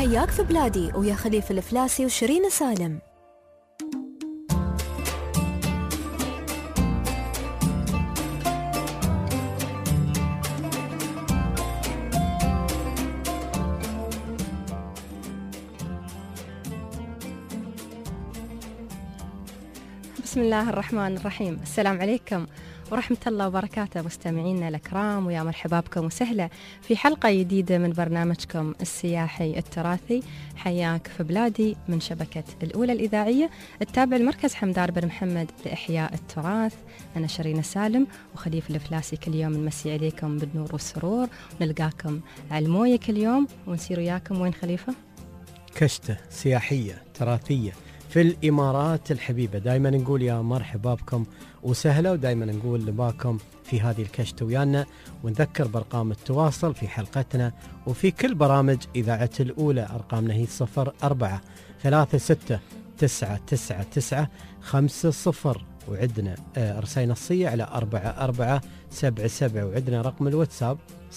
حياك في بلادي ويا خليفة الفلاسي وشيرين سالم. بسم الله الرحمن الرحيم. السلام عليكم ورحمة الله وبركاته مستمعينا الأكرام، ويا مرحبا بكم وسهلا في حلقة جديدة من برنامجكم السياحي التراثي حياك في بلادي من شبكة الأولى الإذاعية التابع لمركز حمدان بن محمد لإحياء التراث. أنا شيرين سالم وخليفة الفلاسي، كل يوم نمسي عليكم بالنور والسرور ونلقاكم على الموية كل يوم ونسير وياكم. وين خليفة؟ كشتة سياحية تراثية في الإمارات الحبيبة. دايما نقول يا مرحبا بكم وسهلا، ودايما نقول لباكم في هذه الكشتة ويانا، ونذكر بأرقام التواصل في حلقتنا وفي كل برامج إذاعة الأولى. أرقامنا هي 0436999950، وعندنا رسائل نصية على 4477، وعندنا رقم الواتساب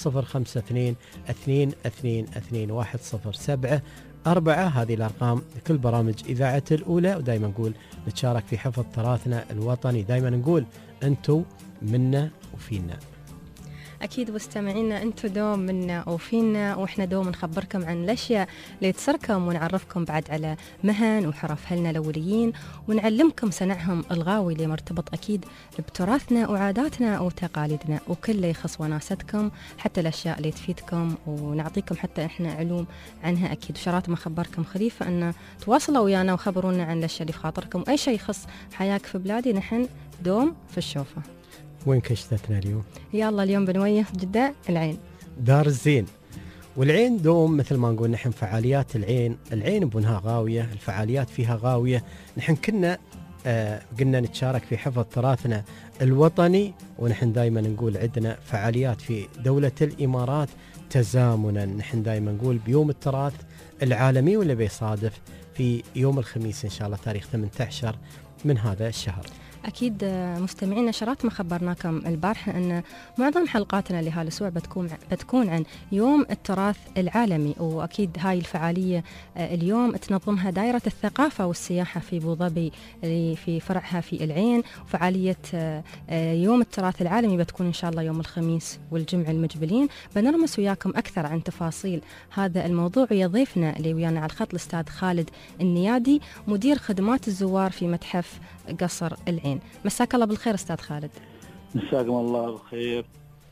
0522222107. هذه الأرقام لكل برامج إذاعة الأولى. ودايما نقول نتشارك في حفظ تراثنا الوطني، دايما نقول أنتوا منا وفينا. أكيد مستمعينا، أنتوا دوم منا وفينا، وإحنا دوم نخبركم عن الأشياء اللي تسركم، ونعرفكم بعد على مهن وحرف أهلنا الأوليين، ونعلمكم صنعهم الغاوي اللي مرتبط أكيد بتراثنا وعاداتنا وتقاليدنا، وكل اللي يخص وناستكم، حتى الأشياء اللي تفيدكم، ونعطيكم حتى إحنا علوم عنها أكيد. وشرات ما خبركم خليفة أن تواصلوا ويانا وخبرونا عن الأشياء اللي في خاطركم، أي شيء يخص حياك في بلادي نحن دوم في الشوفة. وين كشتتنا اليوم؟ يلا اليوم بنويه في جدة العين، دار الزين. والعين دوم مثل ما نقول نحن فعاليات العين بنها غاوية، الفعاليات فيها غاوية. نحن كنا قلنا نتشارك في حفظ تراثنا الوطني، ونحن دايما نقول عندنا فعاليات في دولة الإمارات تزامنا. نحن دايما نقول بيوم التراث العالمي، واللي بيصادف في يوم الخميس إن شاء الله تاريخ 18 من هذا الشهر. أكيد مستمعينا، شرات ما خبرناكم البارحة أن معظم حلقاتنا لهالأسبوع بتكون عن يوم التراث العالمي، وأكيد هاي الفعالية اليوم تنظمها دائرة الثقافة والسياحة في أبو ظبي اللي في فرعها في العين. وفعالية يوم التراث العالمي بتكون إن شاء الله يوم الخميس والجمعة المقبلين. بنرمس وياكم أكثر عن تفاصيل هذا الموضوع، ويا ضيفنا اللي ويانا على الخط الأستاذ خالد النيادي، مدير خدمات الزوار في متحف قصر العين. مساك الله بالخير أستاذ خالد. مساكم الله بالخير.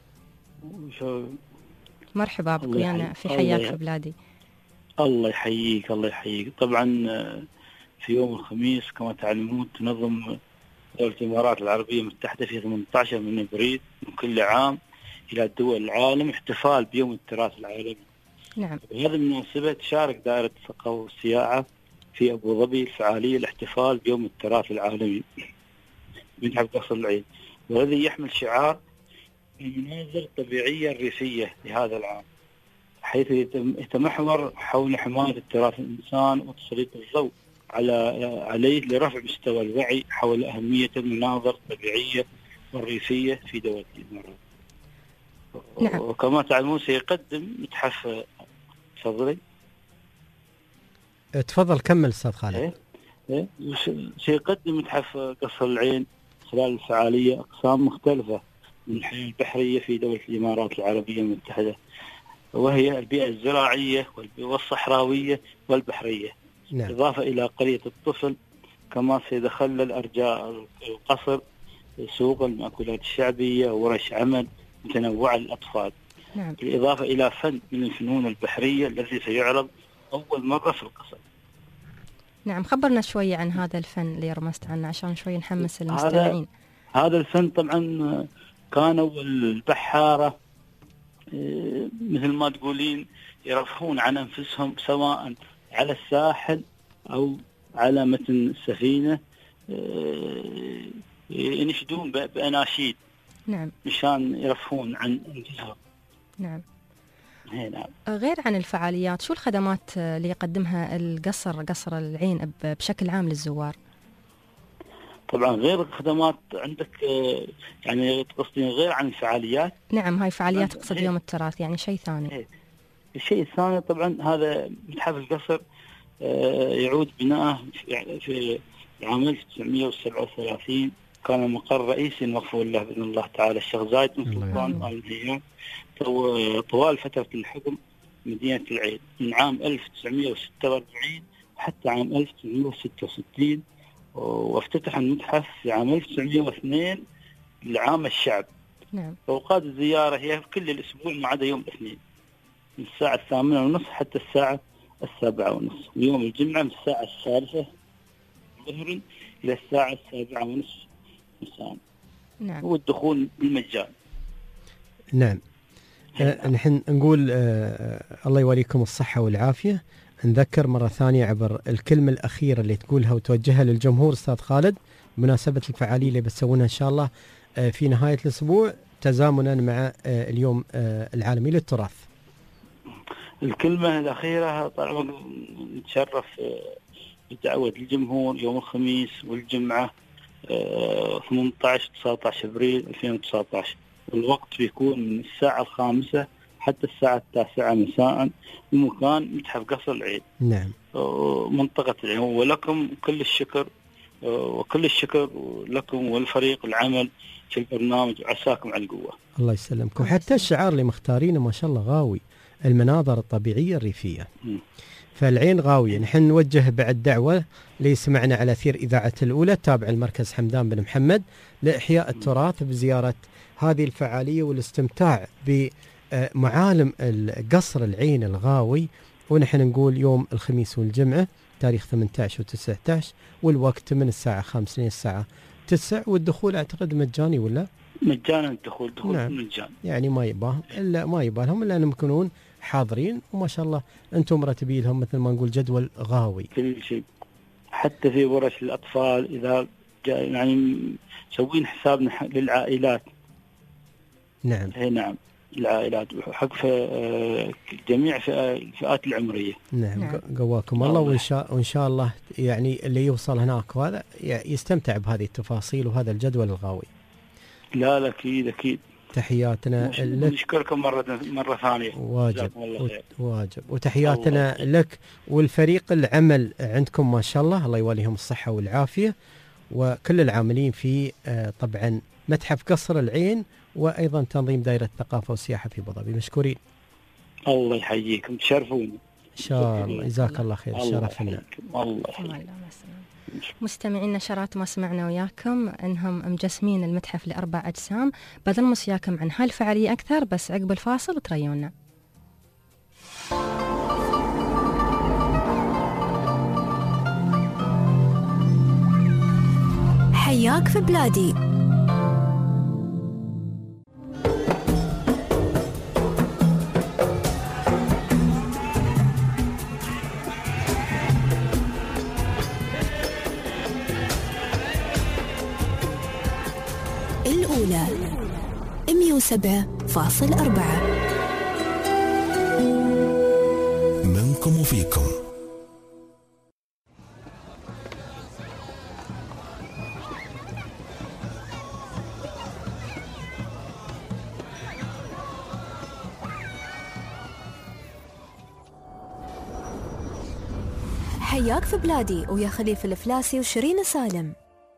مرحبا بك ويانا في حياك في بلادي. الله يحييك الله يحييك. طبعا في يوم الخميس كما تعلمون تنظم دولة الإمارات العربية المتحدة في 18 من ابريل من كل عام إلى دول العالم احتفال بيوم التراث العالمي. نعم. بهذه المناسبة تشارك دائرة الثقافة والسياحة في أبو ظبي الفعالية الاحتفال بيوم التراث العالمي متحف قصر العين، والذي يحمل شعار المناظر الطبيعية الريفية لهذا العام، حيث يتمحور حول حماية التراث الإنسان وتسليط الضوء عليه لرفع مستوى الوعي حول أهمية المناظر الطبيعية والريفية في دولة الإمارات. نعم. وكما تعلمون سيقدم متحف. تفضلي. تفضل كمل أستاذ خالد. سيقدم متحف قصر العين خلال الفعالية أقسام مختلفة من الحياة البحرية في دولة الإمارات العربية المتحدة، وهي البيئة الزراعية والصحراوية والبحرية. نعم. إضافة إلى قرية الطفل، كما سيتخلل أرجاء القصر سوق المأكولات الشعبية وورش عمل متنوعة للأطفال. نعم. بالإضافة إلى فن من الفنون البحرية الذي سيعرض أول مرة في القصر. نعم، خبرنا شوية عن هذا الفن اللي رمزت عنه عشان شوي نحمس المستمعين. هذا الفن طبعا كانوا البحارة مثل ما تقولين يرفعون عن أنفسهم سواء على الساحل أو على متن السفينة، ينشدون بأناشيد. نعم. مشان يرفعون عن أنفسهم. نعم. نعم. غير عن الفعاليات، شو الخدمات اللي يقدمها قصر العين بشكل عام للزوار؟ طبعا غير الخدمات عندك، يعني تقصدين غير عن الفعاليات؟ نعم، هاي فعاليات تقصد يوم التراث، يعني شيء ثاني. الشيء الثاني طبعا هذا متحف القصر يعود بناءه في عام 1937. كان مقر رئيسي المغفور له بإذن الله تعالى الشيخ زايد بن سلطان آل نهيان طوال فترة الحكم مدينة العين من عام 1946 حتى عام 1966. وافتتح المتحف في عام 1902 لعام الشعب. نعم. أوقات الزيارة هي كل الأسبوع ما عدا يوم الاثنين من الساعة 8:30 حتى الساعة 7:30، ويوم الجمعة من الساعة 3 ظهرا إلى الساعة 7:30 مساء. نعم. والدخول بالمجان. نعم. نحن نقول الله يوليكم الصحة والعافية. نذكر مرة ثانية عبر الكلمة الأخيرة اللي تقولها وتوجهها للجمهور أستاذ خالد بمناسبة الفعالية اللي بتسوونها إن شاء الله في نهاية الأسبوع تزامنا مع اليوم العالمي للتراث. الكلمة الأخيرة طبعا نتشرف بدعوة الجمهور يوم الخميس والجمعة 18-19 أبريل 2019. الوقت بيكون من الساعة 5 حتى الساعة 9 مساء، المكان متحف قصر العين. نعم. منطقة العين. ولكم كل الشكر وكل الشكر لكم والفريق العمل في البرنامج، وعساكم على القوة. الله يسلمكم. حتى الشعار اللي مختارينه ما شاء الله غاوي المناظر الطبيعية الريفية. فالعين غاوية. نحن نوجه بعد دعوة ليسمعنا على أثير إذاعة الأولى تابع المركز حمدان بن محمد لإحياء التراث بزيارة هذه الفعالية والاستمتاع بمعالم قصر العين الغاوي. ونحن نقول يوم الخميس والجمعة تاريخ 18 و19، والوقت من الساعة 5 إلى الساعة 9، والدخول أعتقد مجاني ولا؟ مجانا الدخول. نعم. مجاني. يعني ما يبالهم إلا أنهم يكونون حاضرين، وما شاء الله أنتم مرتبين لهم مثل ما نقول جدول غاوي. كل شيء حتى في ورش الأطفال إذا يعني مسوين حسابنا للعائلات. نعم. نعم العائلات حق في جميع الفئات العمرية. نعم. قواكم الله. وإن شاء الله يعني اللي يوصل هناك وهذا يستمتع بهذه التفاصيل وهذا الجدول الغاوي. لا أكيد تحياتنا لك. نشكركم مرة ثانية. واجب. وتحياتنا لك والفريق العمل عندكم ما شاء الله يوليهم الصحة والعافية، وكل العاملين في طبعا متحف قصر العين وأيضا تنظيم دائرة الثقافة والسياحة في أبو ظبي. مشكورين. الله يحييكم. تشرفون إن شاء الله. جزاك الله خير. شرفنا. الله يحييكم. مستمعينا نشرات ما سمعنا وياكم انهم مجسمين المتحف ل4 أجسام. بنلمس وياكم عن هالفعالية أكثر بس عقب الفاصل تريونا. حياك في بلادي. الأولى 107.4 منكم وفيكم. حياك في بلادي ويا خليفة الفلاسي وشيرين سالم.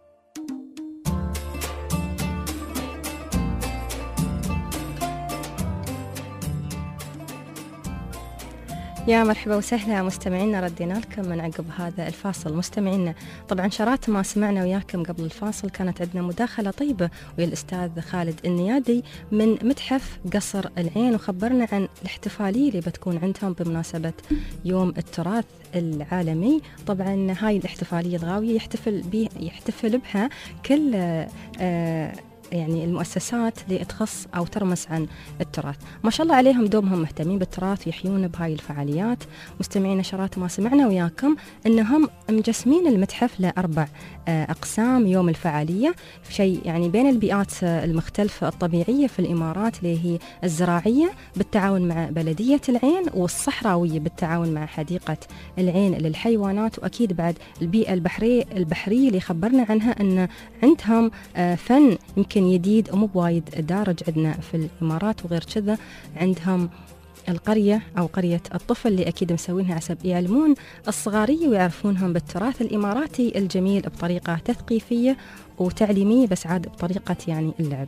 يا مرحبا وسهلا مستمعينا، ردينا لكم من عقب هذا الفاصل. مستمعينا طبعا شرات ما سمعنا وياكم قبل الفاصل كانت عندنا مداخلة طيبة ويا الأستاذ خالد النيادي من متحف قصر العين، وخبرنا عن الاحتفالية اللي بتكون عندهم بمناسبة يوم التراث العالمي. طبعا هاي الاحتفالية الغاوية يحتفل بها كل يعني المؤسسات اللي تخص أو ترمس عن التراث. ما شاء الله عليهم دومهم مهتمين بالتراث ويحيون بهاي الفعاليات. مستمعين نشرات ما سمعنا وياكم أنهم مجسمين المتحف ل4 أقسام يوم الفعالية، شيء يعني بين البيئات المختلفة الطبيعية في الإمارات اللي هي الزراعية بالتعاون مع بلدية العين، والصحراوية بالتعاون مع حديقة العين للحيوانات، وأكيد بعد البيئة البحرية اللي خبرنا عنها أن عندهم فن يمكن جديد ومو بوايد دارج عندنا في الإمارات. وغير كذا عندهم القرية أو قرية الطفل اللي أكيد مسوينها عشان يعلمون الصغارية ويعرفونهم بالتراث الإماراتي الجميل بطريقة تثقيفية وتعليمية، بس عاد بطريقة يعني اللعب.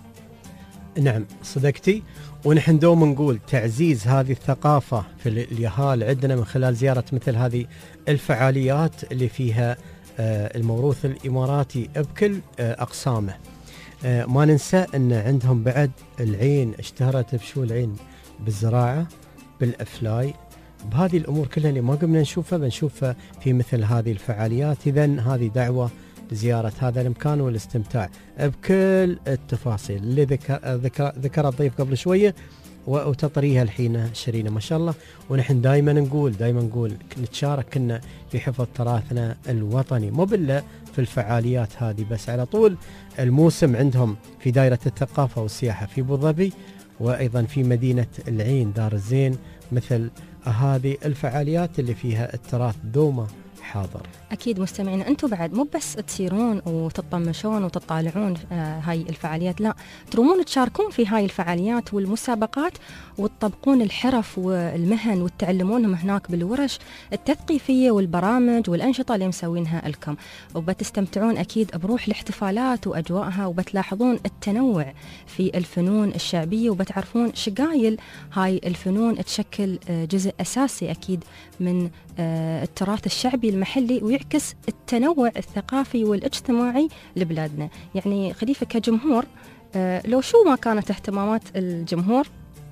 نعم صدقتي، ونحن دوم نقول تعزيز هذه الثقافة في اليهال عندنا من خلال زيارة مثل هذه الفعاليات اللي فيها الموروث الإماراتي بكل أقسامه. ما ننسى أن عندهم بعد العين اشتهرت بشو العين؟ بالزراعة، بالأفلاي، بهذه الأمور كلها اللي ما قمنا نشوفها بنشوفها في مثل هذه الفعاليات. إذن هذه دعوة لزيارة هذا المكان والاستمتاع بكل التفاصيل اللي ذكر الضيف قبل شوية وتطريها الحين شيرين ما شاء الله. ونحن دائما نقول نتشارك كنا في حفظ تراثنا الوطني، مو بالله في الفعاليات هذه بس، على طول الموسم عندهم في دائرة الثقافة والسياحة في أبو ظبي، وأيضا في مدينة العين دار الزين، مثل هذه الفعاليات اللي فيها التراث دوما حاضر. أكيد مستمعين أنتم بعد مو بس تسيرون وتطمشون وتطالعون هاي الفعاليات، لا ترومون تشاركون في هاي الفعاليات والمسابقات وتطبقون الحرف والمهن وتتعلمونهم هناك بالورش التثقيفية والبرامج والأنشطة اللي مسوينها لكم، وبتستمتعون أكيد بروح الاحتفالات وأجواءها، وبتلاحظون التنوع في الفنون الشعبية، وبتعرفون شقايل هاي الفنون تشكل جزء أساسي أكيد من التراث الشعبي المحلي، ويعكس التنوع الثقافي والاجتماعي لبلادنا. يعني خليفة كجمهور لو شو ما كانت اهتمامات الجمهور،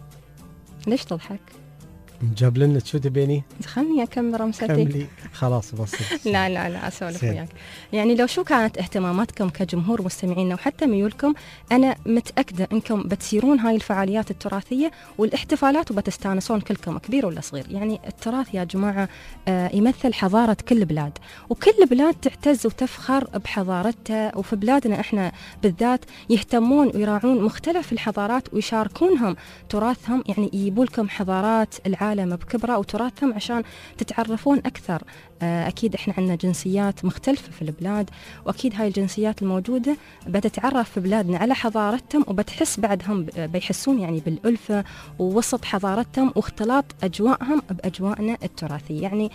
ليش تضحك؟ جاب لنا شو تبيني؟ خلني أكمل رمستي. كملي خلاص بس. لا أسولف وياك. يعني لو شو كانت اهتماماتكم كجمهور مستمعينا وحتى ميولكم، أنا متأكدة أنكم بتسيرون هاي الفعاليات التراثية والاحتفالات وبتستانسون كلكم كبير ولا صغير. يعني التراث يا جماعة يمثل حضارة كل بلاد، وكل بلاد تعتز وتفخر بحضارتها، وفي بلادنا احنا بالذات يهتمون ويراعون مختلف الحضارات ويشاركونهم تراثهم، يعني يجيبوا حضارات العالم بكبرى وتراثهم عشان تتعرفون أكثر. أكيد إحنا عندنا جنسيات مختلفة في البلاد، وأكيد هاي الجنسيات الموجودة بتتعرف في بلادنا على حضارتهم، وبتحس بعدهم بيحسون يعني بالألفة ووسط حضارتهم واختلاط أجواءهم بأجواءنا التراثية. يعني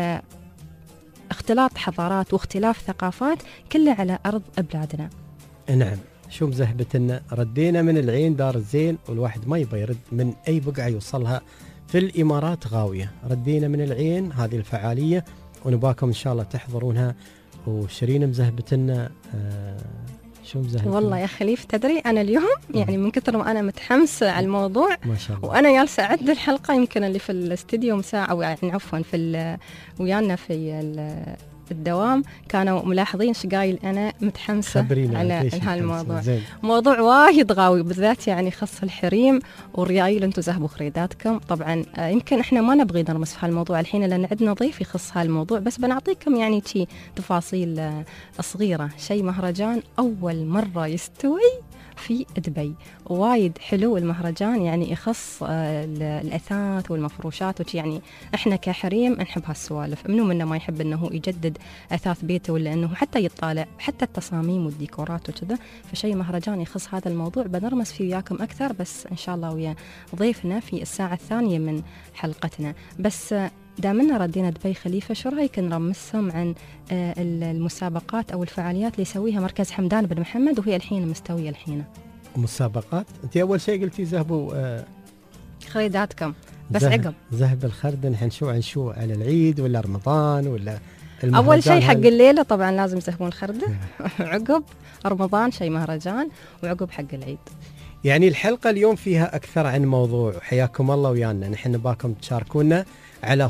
اختلاط حضارات واختلاف ثقافات كله على أرض بلادنا. نعم، شو مزهبتنا ردينا من العين دار الزين، والواحد ما يبغى يرد من أي بقعة يوصلها في الإمارات غاوية. ردينا من العين هذه الفعالية ونباكم إن شاء الله تحضرونها. وشيرين مزهبتنا شو مزهبتنا؟ والله يا خليف تدري أنا اليوم يعني من كثر ما أنا متحمسة على الموضوع ما شاء الله، وأنا جالسة أعد الحلقة، يمكن اللي في الاستديو مساعة أو يعني عفوا في ويانا في الدوام كانوا ملاحظين شقايل أنا متحمسة على هالموضوع. موضوع وايد غاوي بالذات، يعني خص الحريم والريايل. انتم زهبوا خريداتكم طبعا. يمكن احنا ما نبغي نرمس في هالموضوع الحين لان عندنا ضيف يخص هالموضوع، بس بنعطيكم يعني شي تفاصيل صغيرة. شيء مهرجان أول مرة يستوي في دبي، وايد حلو المهرجان، يعني يخص الأثاث والمفروشات وشي. يعني احنا كحريم نحب هالسوالف، منو منا ما يحب انه يجدد أثاث بيته ولا انه حتى يطالع حتى التصاميم والديكورات وكذا. فشيء مهرجان يخص هذا الموضوع بنرمس فيه وياكم أكثر، بس إن شاء الله ويا ضيفنا في الساعة الثانية من حلقتنا. بس دامنا ردينا دبي خليفة، شو رأيك نرمسهم عن المسابقات أو الفعاليات اللي يسويها مركز حمدان بن محمد وهي الحين مستوية الحين؟ مسابقات؟ أنت أول شيء قلتي زهبوا خريداتكم، بس عقب زهب الخرد نحن شو على العيد ولا رمضان ولا أول شيء حق الليلة طبعا لازم يسهبون الخردة عقب رمضان شيء مهرجان، وعقب حق العيد. يعني الحلقة اليوم فيها أكثر عن موضوع. حياكم الله ويانا، نحن نباكم تشاركونا على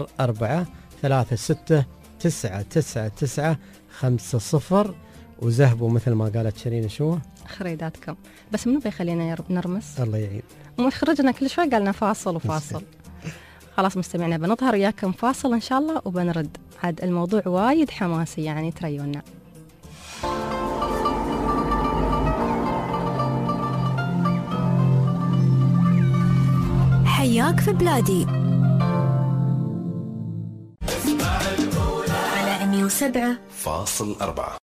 0446999950 وزهبوا مثل ما قالت شيرين شو خريداتكم. بس منو بيخلينا نرمس؟ الله يعين، مخرجنا كل شوي قالنا فاصل وفاصل. خلاص مستمعنا بنظهر وياكم فاصل إن شاء الله وبنرد. عاد الموضوع وايد حماسي يعني تريونا. حياك في بلادي على 107.4.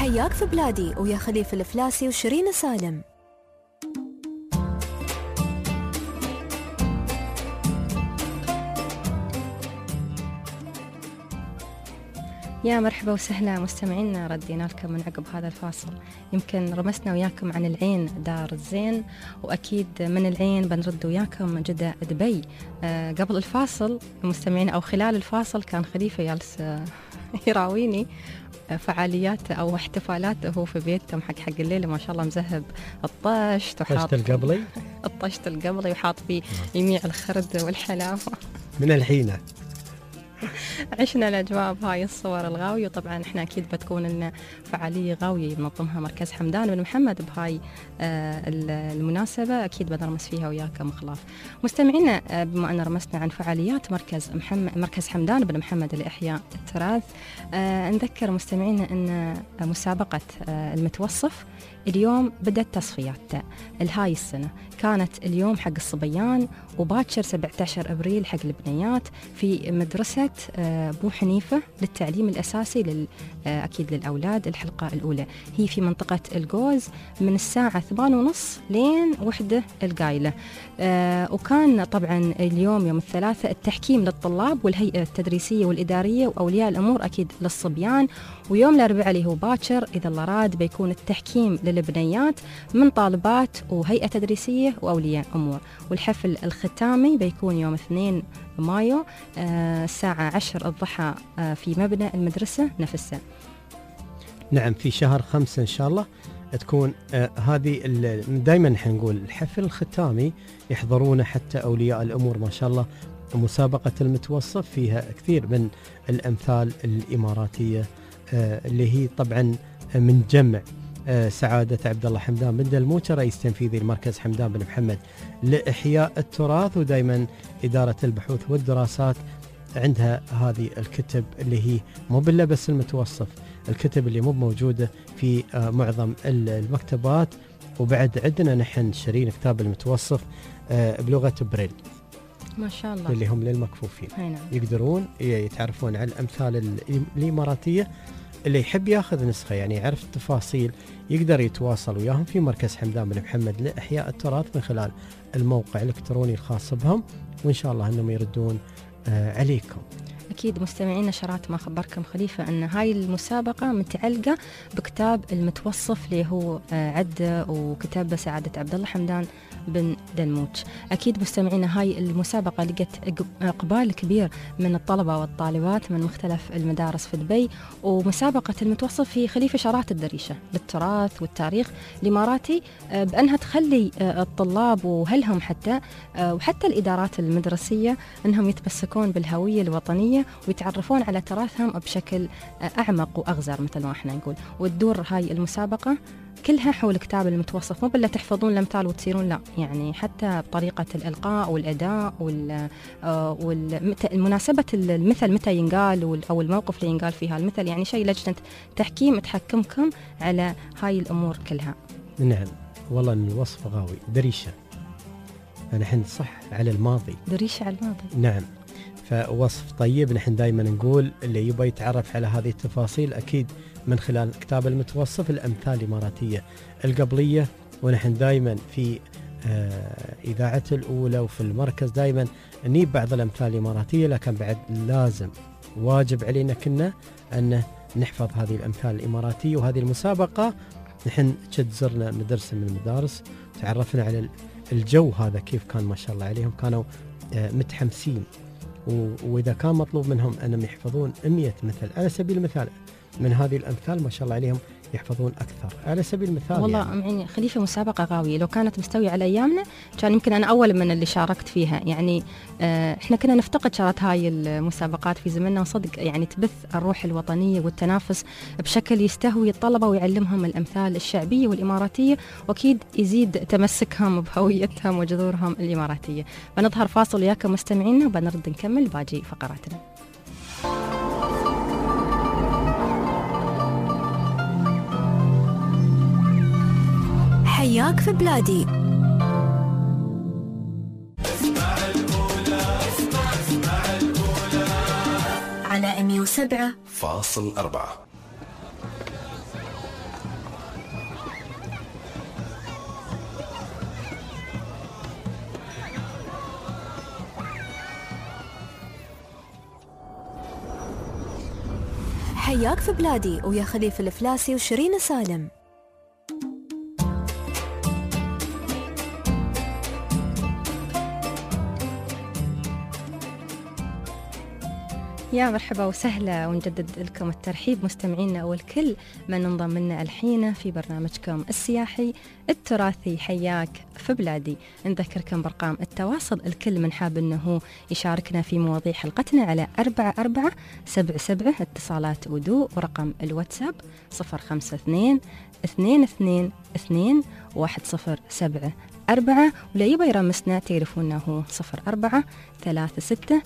حياك في بلادي ويا خليفة الفلاسي وشيرين سالم. يا مرحبا وسهلا مستمعينا، ردينا لكم من عقب هذا الفاصل. يمكن رمسنا وياكم عن العين دار الزين، وأكيد من العين بنرد وياكم جدة دبي. قبل الفاصل مستمعين أو خلال الفاصل كان خليفة جالس يراويني فعاليات أو احتفالات هو في بيتهم حق الليلة، ما شاء الله مذهب الطشت وحاط القبلي الطشت القبلي وحاط فيه يميع الخرد والحلاوة من الحين. عشنا الأجواء بهاي الصور الغاوية. وطبعا احنا أكيد بتكون لنا فعالية غاوية ينظمها مركز حمدان بن محمد بهاي المناسبة، أكيد بنرمس فيها وياكم خلاف. مستمعينا، بما أن رمسنا عن فعاليات مركز حمدان بن محمد لإحياء التراث، نذكر مستمعينا أن مسابقة المتوصف اليوم بدأت تصفيات الهاي السنة. كانت اليوم حق الصبيان، وباكر 17 أبريل حق البنيات في مدرسة بو حنيفة للتعليم الأساسي أكيد للأولاد. الحلقة الأولى هي في منطقة الجوز من الساعة 8:30 لين 1 القايلة. وكان طبعا اليوم يوم الثلاثاء التحكيم للطلاب والهيئة التدريسية والإدارية وأولياء الأمور أكيد للصبيان. ويوم الأربعاء اللي هو باكر إذا الله راد بيكون التحكيم للبنيات من طالبات وهيئة تدريسية وأولياء أمور. والحفل الختامي بيكون يوم 2 مايو الساعة 10 الضحى في مبنى المدرسة نفسها. نعم، في شهر 5 إن شاء الله تكون هذه. دائما نحن نقول الحفل الختامي يحضرونه حتى أولياء الأمور ما شاء الله. مسابقة المتوصف فيها كثير من الأمثال الإماراتية اللي هي طبعا من جمع سعادة عبد الله حمدان بن دلموتة رئيس تنفيذي المركز حمدان بن محمد لإحياء التراث. ودائما إدارة البحوث والدراسات عندها هذه الكتب اللي هي مو بس المتوصف، الكتب اللي مو موجودة في معظم المكتبات. وبعد عندنا نحن شرين كتاب المتوصف بلغة بريل ما شاء الله اللي هم للمكفوفين. يقدرون يتعرفون على الأمثال الإماراتية. اللي يحب ياخذ نسخة يعني يعرف التفاصيل يقدر يتواصل وياهم في مركز حمدان بن محمد لإحياء التراث من خلال الموقع الإلكتروني الخاص بهم، وإن شاء الله أنهم يردون عليكم. أكيد مستمعين نشرات ما خبركم خليفة أن هاي المسابقة متعلقة بكتاب المتوصف اللي هو عدة وكتاب سعادة عبد الله حمدان بن دلموتش. أكيد مستمعينا هاي المسابقة لقت إقبال كبير من الطلبة والطالبات من مختلف المدارس في دبي. ومسابقة المتوصف هي خليفة شارات الدريشة للتراث والتاريخ الإماراتي، بأنها تخلي الطلاب وهلهم وحتى الإدارات المدرسية أنهم يتمسكون بالهوية الوطنية ويتعرفون على تراثهم بشكل أعمق وأغزر مثل ما احنا نقول. وتدور هاي المسابقة كلها حول كتاب المتوصف، مو بلا تحفظون الأمثال وتصيرون، لا يعني حتى بطريقة الإلقاء والأداء والمناسبة المثل متى ينقال أو الموقف اللي ينقال فيها المثل، يعني شيء لجنة تحكيم تحكمكم على هاي الأمور كلها. نعم والله الوصف غاوي دريشة، نحن صح على الماضي، دريشة على الماضي. نعم، فوصف طيب. نحن دائما نقول اللي يبغى يتعرف على هذه التفاصيل أكيد من خلال كتاب المتوصف الأمثال الإماراتية القبلية. ونحن دائما في إذاعة الأولى وفي المركز دائما نجيب بعض الأمثال الإماراتية، لكن بعد لازم واجب علينا كنا أن نحفظ هذه الأمثال الإماراتية. وهذه المسابقة نحن زرنا مدرسة من المدارس تعرفنا على الجو هذا كيف كان، ما شاء الله عليهم كانوا متحمسين. وإذا كان مطلوب منهم أنهم يحفظون 100 مثل على سبيل المثال من هذه الأمثال، ما شاء الله عليهم يحفظون أكثر على سبيل المثال. والله يعني خليفة مسابقة غاوية، لو كانت مستوية على أيامنا كان يمكن أنا أول من اللي شاركت فيها. يعني إحنا كنا نفتقد شارات هاي المسابقات في زمننا، وصدق يعني تبث الروح الوطنية والتنافس بشكل يستهوي الطلبة ويعلمهم الأمثال الشعبية والإماراتية، وأكيد يزيد تمسكهم بهويتهم وجذورهم الإماراتية. بنظهر فاصل وياكم مستمعينا وبنرد نكمل باقي فقراتنا. حياك في بلادي. على 107.4. حياك في بلادي ويا خليفة الفلاسي وشيرين سالم. يا مرحبا وسهلا، ونجدد لكم الترحيب مستمعينا والكل من انضم لنا الحين في برنامجكم السياحي التراثي حياك في بلادي. نذكركم بارقام التواصل، الكل من حاب انه يشاركنا في مواضيع حلقتنا على 4477 اتصالات ودو، ورقم الواتساب 052 222 107 ولا يبغى يرمسنا تليفوننا هو 04 36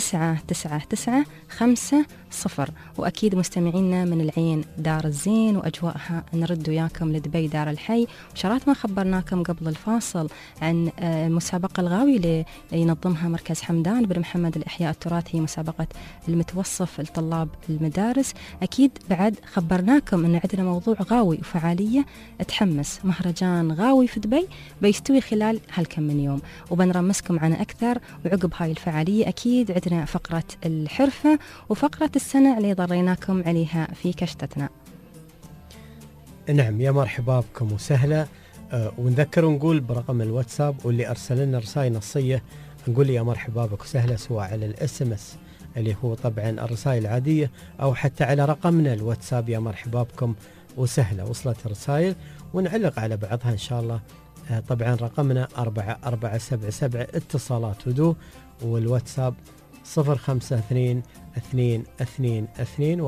999 وأكيد مستمعينا من العين دار الزين وأجواءها نرد وياكم لدبي دار الحي. وشرات ما خبرناكم قبل الفاصل عن المسابقة الغاوية اللي ينظمها مركز حمدان بن محمد الإحياء التراثي، مسابقة المتوصف لطلاب المدارس. أكيد بعد خبرناكم أن عندنا موضوع غاوي وفعالية تحمس، مهرجان غاوي في دبي بيستوي خلال هالكم من يوم، وبنرمسكم عنه أكثر. وعقب هاي الفعالية أكيد عندنا فقرة الحرفة وفقرة السنة اللي ضريناكم عليها في كشتتنا. نعم، يا مرحبا بكم وسهلا. ونذكر ونقول برقم الواتساب، واللي أرسل لنا رسائل نصية نقول يا مرحبا بك وسهلا، سواء على الSMS اللي هو طبعا الرسائل العادية أو حتى على رقمنا الواتساب. يا مرحبا بكم وسهلا. وصلت الرسائل ونعلق على بعضها إن شاء الله. طبعا رقمنا 4477 اتصالات ودو، والواتساب 052 222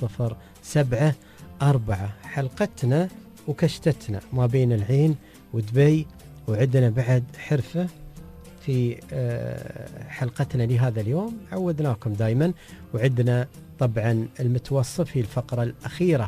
107. حلقتنا وكشتتنا ما بين العين ودبي، وعندنا بعد حرفة في حلقتنا لهذا اليوم، عودناكم دائما. وعندنا طبعا المتوصف في الفقرة الأخيرة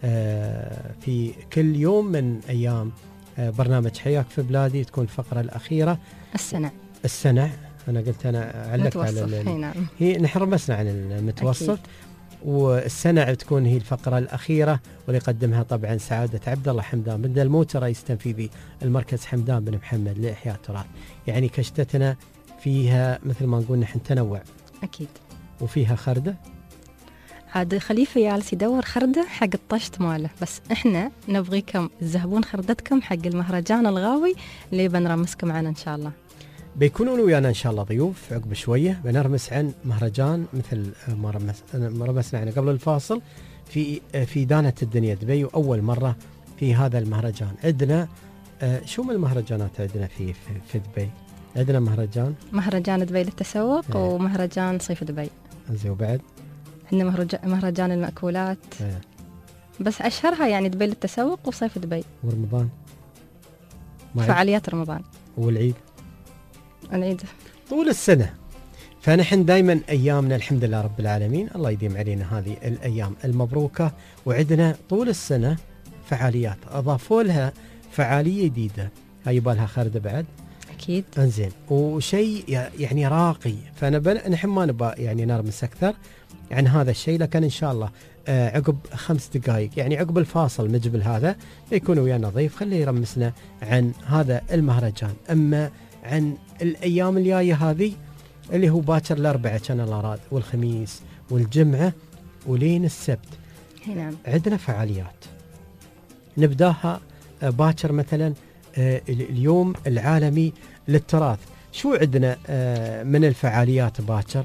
في كل يوم من أيام برنامج حياك في بلادي، تكون الفقرة الأخيرة السنع. أنا قلت أنا علقت على هي نحن رمسنا عن المتوسط أكيد. والسنع تكون هي الفقرة الأخيرة، واللي يقدمها طبعا سعادة عبد الله حمدان بن دلموت، رئيس تنفيذي المركز حمدان بن محمد لإحياء التراث. يعني كشتتنا فيها مثل ما نقول نحن تنوع أكيد، وفيها خردة. عاد خليفة جالس يدور خردة حق الطشت ماله، بس إحنا نبغيكم تذهبون خردتكم حق المهرجان الغاوي اللي بنرمسكم عنه إن شاء الله. بيكونون ويانا إن شاء الله ضيوف عقب شوية، بنرمس عن مهرجان مثل ما رمسنا عنه قبل الفاصل في دانة الدنيا دبي، وأول مرة في هذا المهرجان. عندنا شو من المهرجانات عندنا في دبي؟ عندنا مهرجان دبي للتسوق ومهرجان صيف دبي. زين، وبعد عندنا مهرجان المأكولات. بس أشهرها يعني دبي للتسوق وصيف دبي. ورمضان، فعاليات رمضان والعيد العيد طول السنة. فنحن دائما أيامنا الحمد لله رب العالمين، الله يديم علينا هذه الأيام المبروكة. وعندنا طول السنة فعاليات، أضافوا لها فعالية جديدة، هاي يبالها خردة بعد أكيد. انزين، وشيء يعني راقي. نحن ما نبغى يعني نرمس أكثر عن هذا الشيء، لكن إن شاء الله عقب 5 دقائق يعني عقب الفاصل مجبل هذا يكون ويانا ضيف خليه يرمسنا عن هذا المهرجان. أما عن الأيام الجاية هذه اللي هو باكر الأربعاء كان الله راد، والخميس والجمعة ولين السبت، نعم عندنا فعاليات. نبداها باكر مثلا اليوم العالمي للتراث. شو عندنا من الفعاليات باكر؟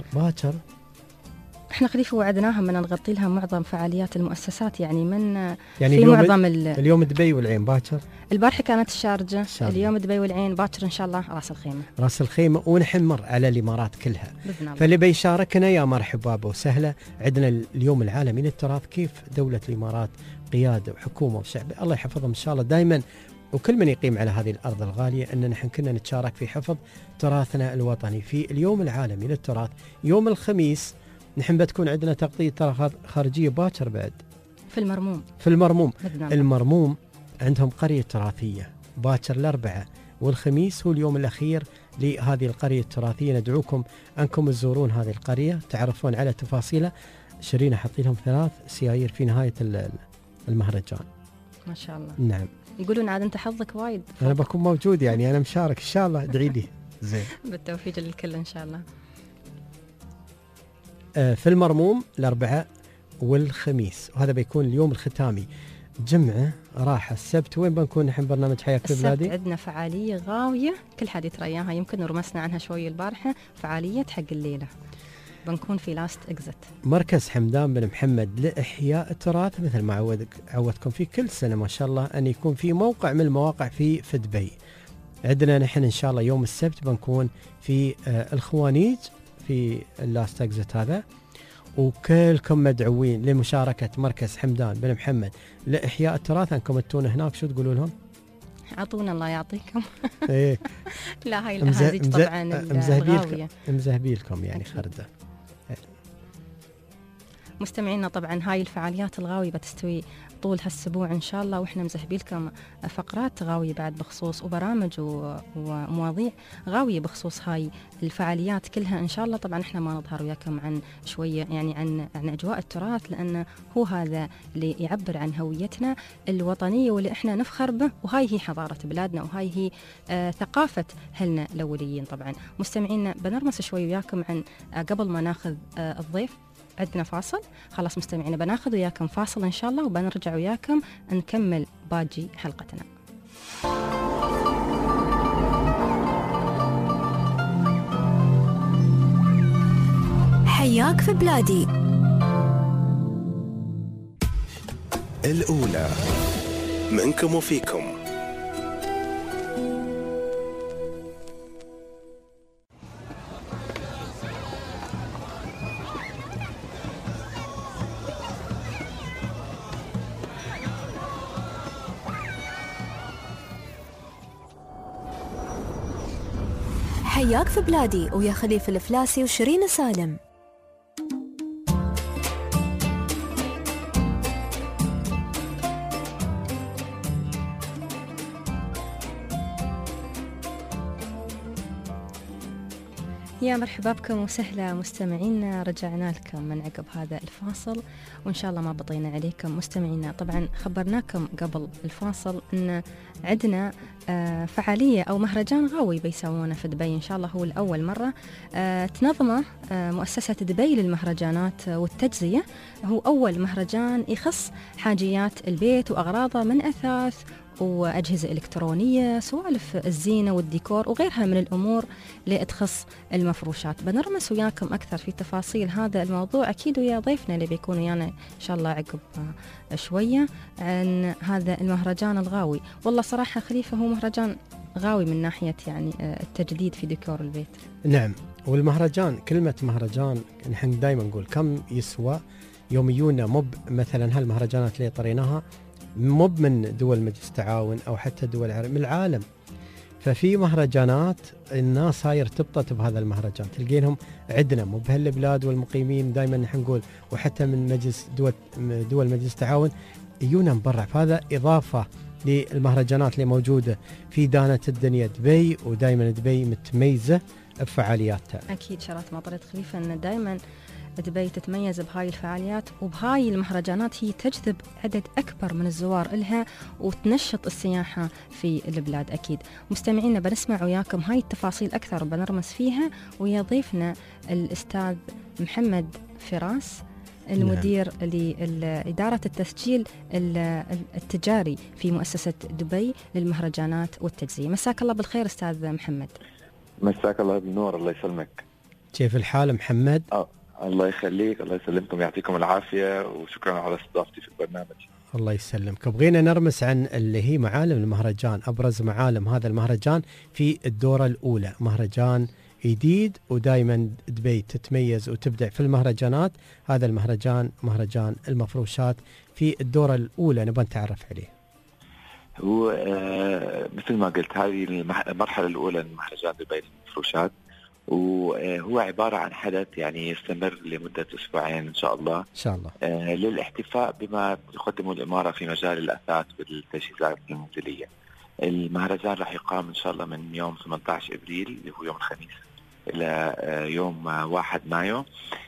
احنا خليفة وعدناها من نغطي لها معظم فعاليات المؤسسات، يعني من يعني في معظم اليوم دبي والعين باكر. البارحة كانت الشارجة. اليوم دبي والعين، باكر ان شاء الله راس الخيمة، ونحمر على الامارات كلها. فاللي بيشاركنا يا مرحبا وسهلا. عندنا اليوم العالمي للتراث، كيف دولة الامارات قيادة وحكومة وشعب الله يحفظهم ان شاء الله دائما، وكل من يقيم على هذه الأرض الغالية، أن نحن كنا نتشارك في حفظ تراثنا الوطني في اليوم العالمي للتراث. يوم الخميس نحن بتكون عندنا تغطية خارجية باكر بعد في المرموم. المرموم عندهم قرية تراثية باكر الأربعاء، والخميس هو اليوم الأخير لهذه القرية التراثية. ندعوكم أنكم تزورون هذه القرية، تعرفون على تفاصيلها. شيرين حطي لهم 3 سيايير في نهاية المهرجان ما شاء الله. نعم، يقولون عاد أنت حظك وايد. أنا بكون موجود، يعني أنا مشارك إن شاء الله، ادعي لي. زين، بالتوفيق للكل إن شاء الله. في المرموم الأربعاء، والخميس، وهذا بيكون اليوم الختامي. جمعة راحة السبت وين بنكون نحن برنامج حياك في بلادي؟ السبت عندنا فعالية غاوية كل حد يترى اياها، يمكن رمسنا عنها شوي البارحة، فعالية حق الليلة بنكون في لاست اكزت. مركز حمدان بن محمد لإحياء التراث مثل ما عودكم في كل سنة ما شاء الله أن يكون في موقع من المواقع في دبي. عندنا نحن إن شاء الله يوم السبت بنكون في الخوانيج في اللاست اكزت هذا، وكلكم مدعوين لمشاركة مركز حمدان بن محمد لإحياء التراث. أنكم تكون هناك شو تقولوا لهم؟ عطونا الله يعطيكم. إيه. لا هاي الأهازيج طبعا الغاوية مزهبيلكم يعني خردة. مستمعينا طبعا هاي الفعاليات الغاوية بتستوي طول هالسبوع إن شاء الله، وإحنا مزهبي لكم فقرات غاوية بعد بخصوص وبرامج ومواضيع غاوية بخصوص هاي الفعاليات كلها إن شاء الله. طبعا إحنا ما نظهر وياكم عن شوية يعني عن أجواء التراث، لأنه هو هذا اللي يعبر عن هويتنا الوطنية واللي إحنا نفخر به، وهاي هي حضارة بلادنا وهاي هي ثقافة أهلنا الأوليين. طبعا مستمعينا بنرمس شوي وياكم عن قبل ما ناخذ الضيف عندنا فاصل. خلاص مستمعينا بناخذ وياكم فاصل إن شاء الله، وبنرجع وياكم نكمل باقي حلقتنا. حياك في بلادي الأولى منكم وفيكم. حياك في بلادي ويا خليفة الفلاسي وشيرين سالم. يا مرحبا بكم وسهلا مستمعينا، رجعنا لكم من عقب هذا الفاصل وإن شاء الله ما بطينا عليكم مستمعينا. طبعا خبرناكم قبل الفاصل أن عندنا فعالية أو مهرجان غاوي بيسوونه في دبي إن شاء الله، هو الأول مرة تنظمه مؤسسة دبي للمهرجانات والتجزية. هو أول مهرجان يخص حاجيات البيت وأغراضه من أثاث وأجهزة إلكترونية، سوالف الزينة والديكور وغيرها من الأمور اللي تخص المفروشات. بنرمس وياكم أكثر في تفاصيل هذا الموضوع أكيد ويا ضيفنا اللي بيكون ويانا إن شاء الله عقب شوية عن هذا المهرجان الغاوي. والله صراحة خليفة هو مهرجان غاوي من ناحية يعني التجديد في ديكور البيت. نعم، والمهرجان كلمة مهرجان نحن دايما نقول كم يسوى يوميونا، مب مثلا هالمهرجانات اللي طريناها مب من دول مجلس التعاون أو حتى دول من العالم. ففي مهرجانات الناس هاي ارتبطت بهذا المهرجان، تلقينهم عندنا مو بهالبلاد والمقيمين دائما نحن نقول، وحتى من مجلس دول مجلس التعاون يجونا من برا. فهذا إضافة للمهرجانات اللي موجودة في دانة الدنيا دبي، ودائما دبي متميزة بفعالياتها. أكيد شرط ما طريت خليفة أن دائما دبي تتميز بهاي الفعاليات وبهاي المهرجانات، هي تجذب عدد أكبر من الزوار إلها وتنشط السياحة في البلاد. أكيد مستمعينا بنسمع وياكم هاي التفاصيل أكثر وبنرمس فيها ويا ضيفنا الأستاذ محمد فراس المدير لإدارة التسجيل التجاري في مؤسسة دبي للمهرجانات والتجزية. مساك الله بالخير أستاذ محمد. مساك الله بالنور، الله يسلمك. كيف الحال محمد؟ الله يخليك، الله يسلمكم، يعطيكم العافية، وشكرا على استضافتي في البرنامج. الله يسلمك. بغينا نرمس عن اللي هي معالم المهرجان، أبرز معالم هذا المهرجان في الدورة الأولى. مهرجان جديد ودائما دبي تتميز وتبدع في المهرجانات. هذا المهرجان مهرجان المفروشات في الدورة الأولى، نبغى نتعرف عليه. هو مثل ما قلت هذه المرحلة الأولى من مهرجان دبي للمفروشات، وهو عبارة عن حدث يعني يستمر لمدة أسبوعين إن شاء الله، إن شاء الله للاحتفاء بما تقدمه الإمارة في مجال الأثاث والتجهيزات المنزلية. المهرجان راح يقام إن شاء الله من يوم 18 إبريل اللي هو يوم الخميس إلى يوم 1 مايو.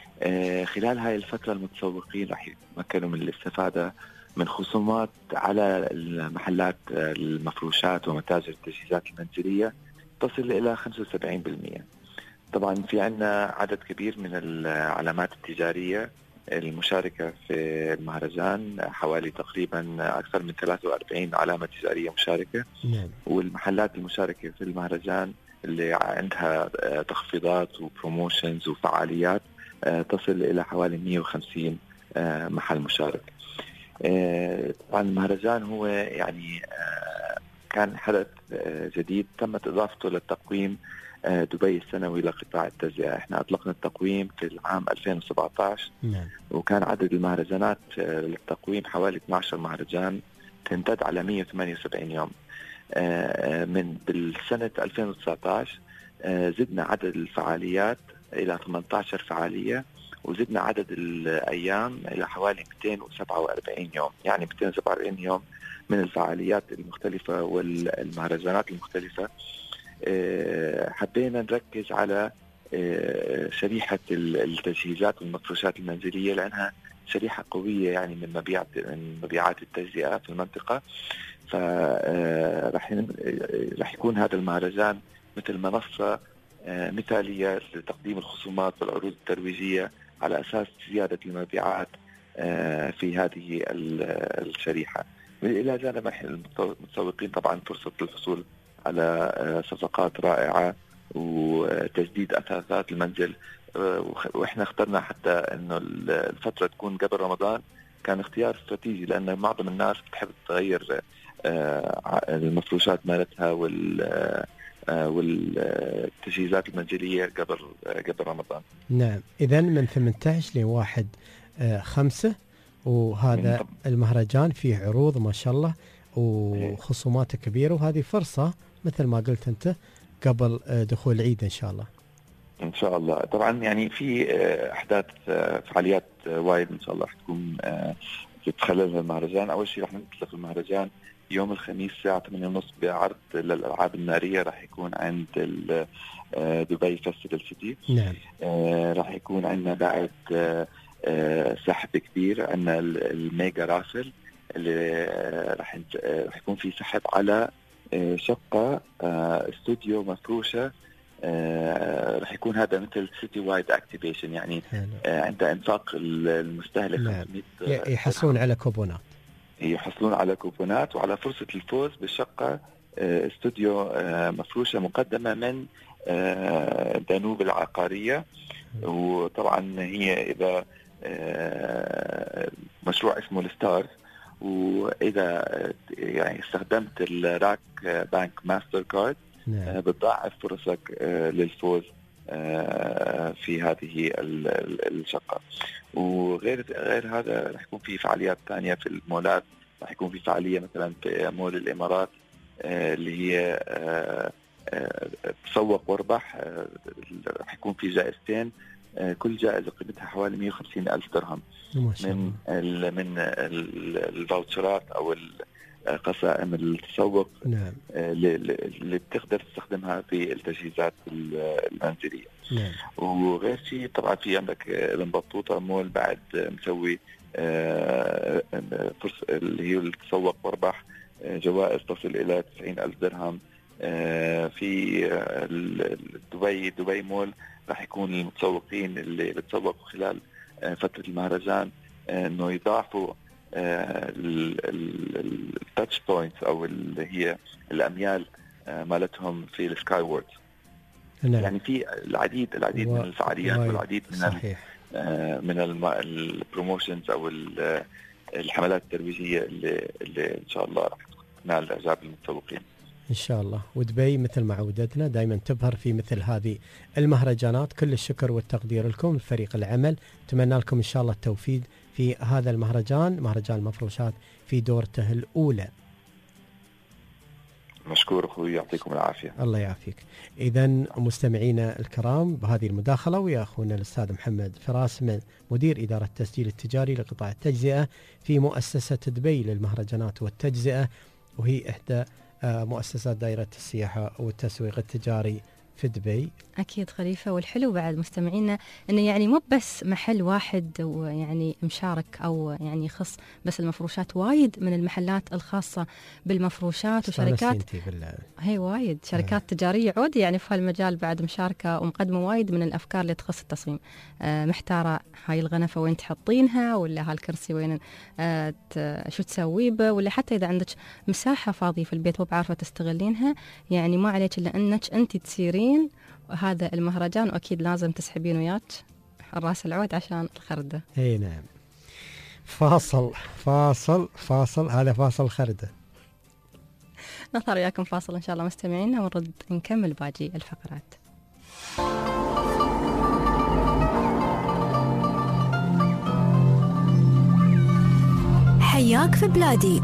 خلال هاي الفترة المتسوقين راح يتمكنوا من الاستفادة من خصومات على المحلات المفروشات ومتاجر التجهيزات المنزلية تصل إلى 75%. طبعا في عنا عدد كبير من العلامات التجارية المشاركة في المهرجان حوالي تقريبا أكثر من 43 علامة تجارية مشاركة. نعم. والمحلات المشاركة في المهرجان اللي عندها تخفيضات وبروموشنز وفعاليات تصل إلى حوالي 150 محل مشارك. طبعا المهرجان هو يعني كان حدث جديد تمت إضافته للتقويم دبي السنوي لقطاع التجزئة. احنا أطلقنا التقويم في العام 2017. نعم. وكان عدد المهرجانات للتقويم حوالي 12 مهرجان تمتد على 178 يوم. من بالسنة 2019 زدنا عدد الفعاليات إلى 18 فعالية، وزدنا عدد الأيام إلى حوالي 247 يوم، يعني 247 يوم من الفعاليات المختلفة والمهرجانات المختلفة. حبينا نركز على شريحة التجهيزات والمفروشات المنزلية لأنها شريحة قوية يعني من مبيعات التجزئة في المنطقة. فرح يكون هذا المهرجان مثل منصة مثالية لتقديم الخصومات والعروض الترويجية على أساس زيادة المبيعات في هذه الشريحة. إلى جانب المتسوقين طبعا فرصة الحصول على صفقات رائعة وتجديد أثاثات المنزل. وإحنا اخترنا حتى إنه الفترة تكون قبل رمضان، كان اختيار استراتيجي لأن معظم الناس بتحب تغير المفروشات مالتها والتجهيزات المنزلية قبل رمضان. نعم. إذن من 18 ل1 5 وهذا المهرجان فيه عروض ما شاء الله وخصومات كبيرة، وهذه فرصة مثل ما قلت أنت قبل دخول العيد إن شاء الله. إن شاء الله. طبعا يعني في أحداث فعاليات وايد إن شاء الله رح تكون تتخللها المهرجان. أول شيء رح نطلق المهرجان يوم الخميس الساعة 8:30 بعرض للألعاب النارية، رح يكون عند دبي فيستيفال سيتي. نعم. رح يكون عندنا بعد سحب كبير، عندنا الميجا رافل اللي رح يكون في سحب على شقة استوديو مفروشة. رح يكون هذا مثل سيتي وايد اكتيفيشن، يعني عند انفاق المستهلك. نعم. يحصلون على كوبونات. يحصلون على كوبونات وعلى فرصة الفوز بشقة استوديو مفروشة مقدمة من دانوب العقارية. وطبعا هي إذا مشروع اسمه الستارز، وإذا يعني استخدمت الراك بانك ماستر كارد بتضاعف فرصك للفوز في هذه الشقة. وغير هذا رح يكون في فعاليات ثانية في المولات. رح يكون في فعالية مثلا في مول الإمارات اللي هي تسوق واربح. رح يكون في جائزتين، كل جائزة قيمتها حوالي 150,000 درهم من الفاوتشرات أو قسائم التسوق. نعم. اللي بتقدر تستخدمها في التجهيزات المنزلية. نعم. وغير شيء طبعا في عندك ابن بطوطة مول بعد مسوي فرصة اللي هي التسوق واربح، جوائز تصل إلى 90,000 درهم. في دبي مول راح يكون المتسوقين اللي بتسوقوا خلال فترة المهرجان انه يضاعفوا التاتش بوينتس او اللي هي الاميال مالتهم في السكاي وورد. نعم. يعني في العديد من الفعاليات والعديد من البروموشنز او الحملات الترويجية اللي ان شاء الله راح تنال اعجاب المتسوقين إن شاء الله. ودبي مثل ما عودتنا دائما تبهر في مثل هذه المهرجانات. كل الشكر والتقدير لكم فريق العمل، أتمنى لكم إن شاء الله التوفيق في هذا المهرجان، مهرجان المفروشات في دورته الأولى. مشكور أخوي، يعطيكم العافية. الله يعافيك. إذن مستمعينا الكرام بهذه المداخلة ويا أخونا الأستاذ محمد فراس من مدير إدارة التسجيل التجاري لقطاع التجزئة في مؤسسة دبي للمهرجانات والتجزئة، وهي إحدى مؤسسات دائرة السياحة والتسويق التجاري في دبي. أكيد خليفة. والحلو بعد مستمعينا أنه يعني مو بس محل واحد ويعني مشارك أو يعني يخص بس المفروشات، وايد من المحلات الخاصة بالمفروشات وشركات هي وايد شركات تجارية عود يعني في هالمجال بعد مشاركة ومقدمة وايد من الأفكار اللي تخص التصميم. محتارة هاي الغنفة وين تحطينها، ولا هالكرسي وين شو تسوي به، ولا حتى إذا عندك مساحة فاضية في البيت مو بعارفة تستغلينها، يعني ما عليك إلا أنك أنت تسيرين هذا المهرجان، وأكيد لازم تسحبين وياك الراس العود عشان الخردة. اي نعم. فاصل هذا فاصل خردة. نظهر وياكم فاصل إن شاء الله مستمعينا، ونرد نكمل باقي الفقرات. حياك في بلادي.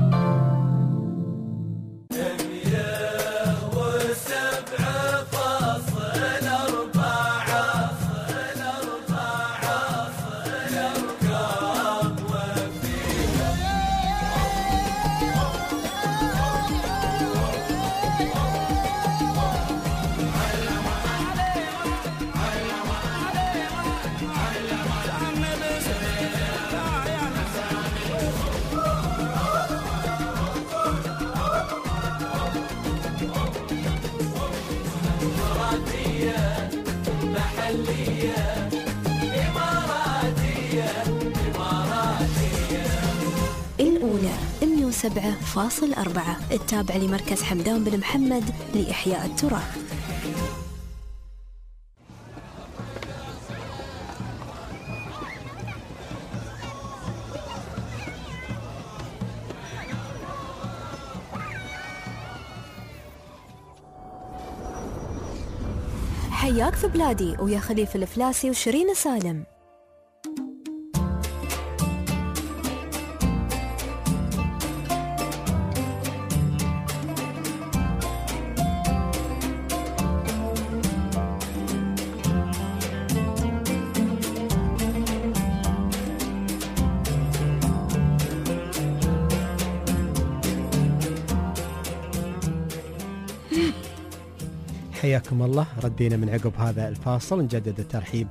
الأولى 107.4 التابع لمركز حمدان بن محمد لإحياء التراث. حياك في بلادي ويا خليفة الفلاسي وشيرين سالم. حياكم الله. ردينا من عقب هذا الفاصل، نجدد الترحيب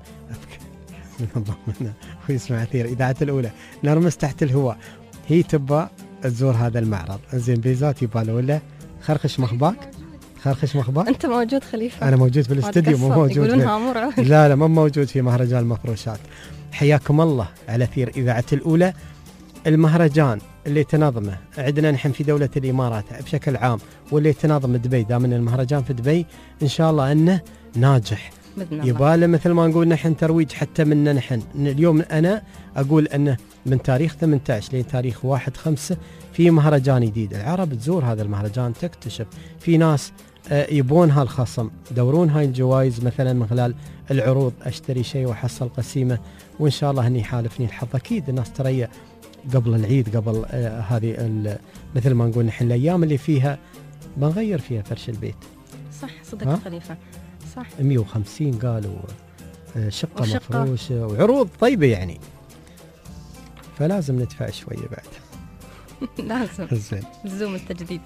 ويسمع أثير إذاعة الأولى نرمس تحت الهواء. هي تبى تزور هذا المعرض، زين بيزات يباله ولا خرخش مخباك؟ أنت موجود خليفة؟ أنا موجود في الاستديو، مو موجود لا ما موجود في مهرجان المفروشات. حياكم الله على أثير إذاعة الأولى. المهرجان اللي تنظمه عندنا نحن في دولة الإمارات بشكل عام، واللي تنظم دبي، دام المهرجان في دبي إن شاء الله أنه ناجح. يباله مثل ما نقول نحن ترويج حتى منا نحن. اليوم أنا أقول أنه من تاريخ 18 لين تاريخ 1/5 في مهرجان جديد. العرب تزور هذا المهرجان تكتشف، في ناس يبون هالخصم، دورون هاي الجوائز مثلا من خلال العروض، أشتري شيء وحصل قسيمة، وإن شاء الله هني حالفني الحظ. أكيد الناس ترى قبل العيد، قبل هذه مثل ما نقول نحن الأيام اللي فيها بنغير فيها فرش البيت. صح صدق خليفة، صح. 150 قالوا شقة مفروشة وعروض طيبة يعني، فلازم ندفع شوية بعد. لازم لزوم التجديد.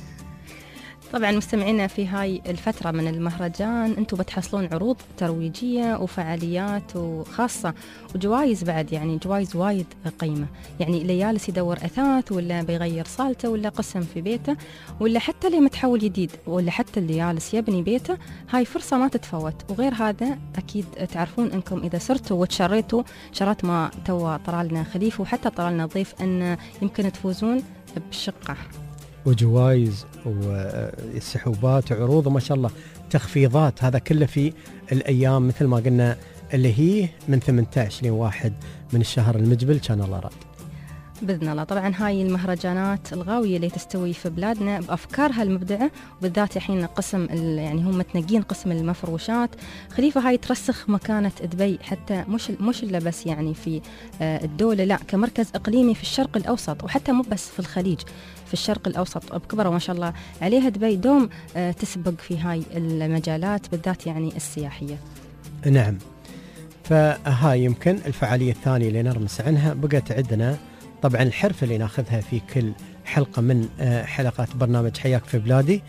طبعا مستمعينا في هاي الفترة من المهرجان انتم بتحصلون عروض ترويجية وفعاليات وخاصة وجوائز بعد، يعني جوائز وايد قيمة. يعني اللي جالس يدور أثاث، ولا بيغير صالته، ولا قسم في بيته، ولا حتى اللي متحول جديد، ولا حتى اللي جالس يبني بيته، هاي فرصة ما تتفوت. وغير هذا أكيد تعرفون أنكم إذا سرتوا وتشريتوا شرات ما توا طلالنا خليفة وحتى طلالنا ضيف أن يمكن تفوزون بشقة وجوائز والسحوبات وعروض وما شاء الله تخفيضات. هذا كله في الأيام مثل ما قلنا اللي هي من 18 ل1 من الشهر المقبل كان الله راد بإذن الله. طبعا هاي المهرجانات الغاوية اللي تستوي في بلادنا بأفكارها المبدعة، وبالذات الحين قسم يعني هم متنقين قسم المفروشات خليفة، هاي ترسخ مكانة دبي حتى مش إلا بس يعني في الدولة، لا كمركز إقليمي في الشرق الأوسط، وحتى مو بس في الخليج، في الشرق الأوسط بكبره ما شاء الله عليها دبي دوم تسبق في هاي المجالات بالذات يعني السياحية. نعم. فهاي يمكن الفعالية الثانية اللي نرمس عنها بقت عندنا طبعا الحرفة اللي ناخذها في كل حلقة من حلقات برنامج حياك في بلادي،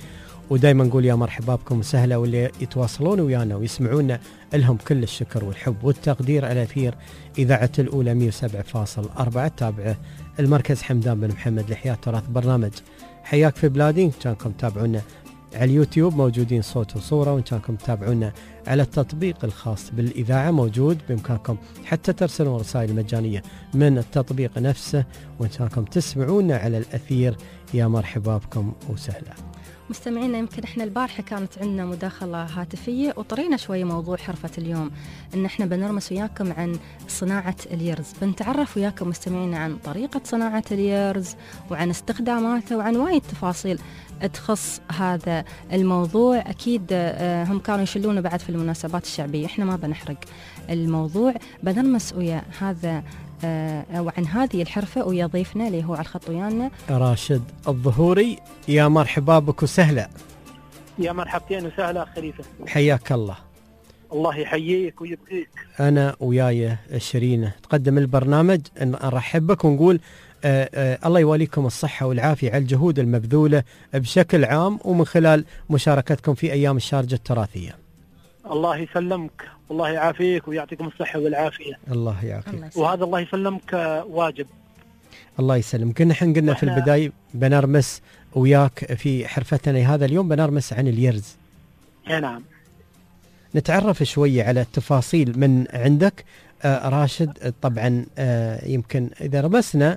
ودائما نقول يا مرحبا بكم وسهلا، واللي يتواصلون ويانا ويسمعونا لهم كل الشكر والحب والتقدير على أثير إذاعة الأولى 107.4. تابعه المركز حمدان بن محمد لإحياء تراث برنامج حياك في بلادي. إن كانكم تابعونا على اليوتيوب موجودين صوت وصورة، وإن كانكم تابعونا على التطبيق الخاص بالإذاعة موجود، بإمكانكم حتى ترسلون رسائل مجانية من التطبيق نفسه، وإن كانكم تسمعونا على الأثير يا مرحبا بكم وسهلا. مستمعينا، يمكن احنا البارحة كانت عندنا مداخلة هاتفية وطرينا شوية موضوع حرفة اليوم، ان احنا بنرمس وياكم عن صناعة اليرز. بنتعرف وياكم مستمعينا عن طريقة صناعة اليرز وعن استخداماته وعن وايد تفاصيل تخص هذا الموضوع. أكيد هم كانوا يشلونه بعد في المناسبات الشعبية، احنا ما بنحرق الموضوع، بنرمس ويا هذا وعن هذه الحرفة ويا ضيفنا اللي هو على الخط ويانا راشد الظهوري. يا مرحبا بك وسهلا. يا مرحبتين وسهلا خليفة، حياك الله. الله يحييك ويبقيك. أنا وياي شيرين تقدم البرنامج نرحب بك ونقول الله يواليكم الصحة والعافية على الجهود المبذولة بشكل عام ومن خلال مشاركتكم في أيام الشارقة التراثية. الله يسلمك والله يعافيك ويعطيكم الصحة والعافية. الله يعافيك. وهذا الله يسلمك واجب. الله يسلمك. كنا قلنا في البداية بنرمس وياك في حرفتنا هذا اليوم، بنرمس عن اليرز. نعم. نتعرف شوية على التفاصيل من عندك راشد. طبعا يمكن إذا رمسنا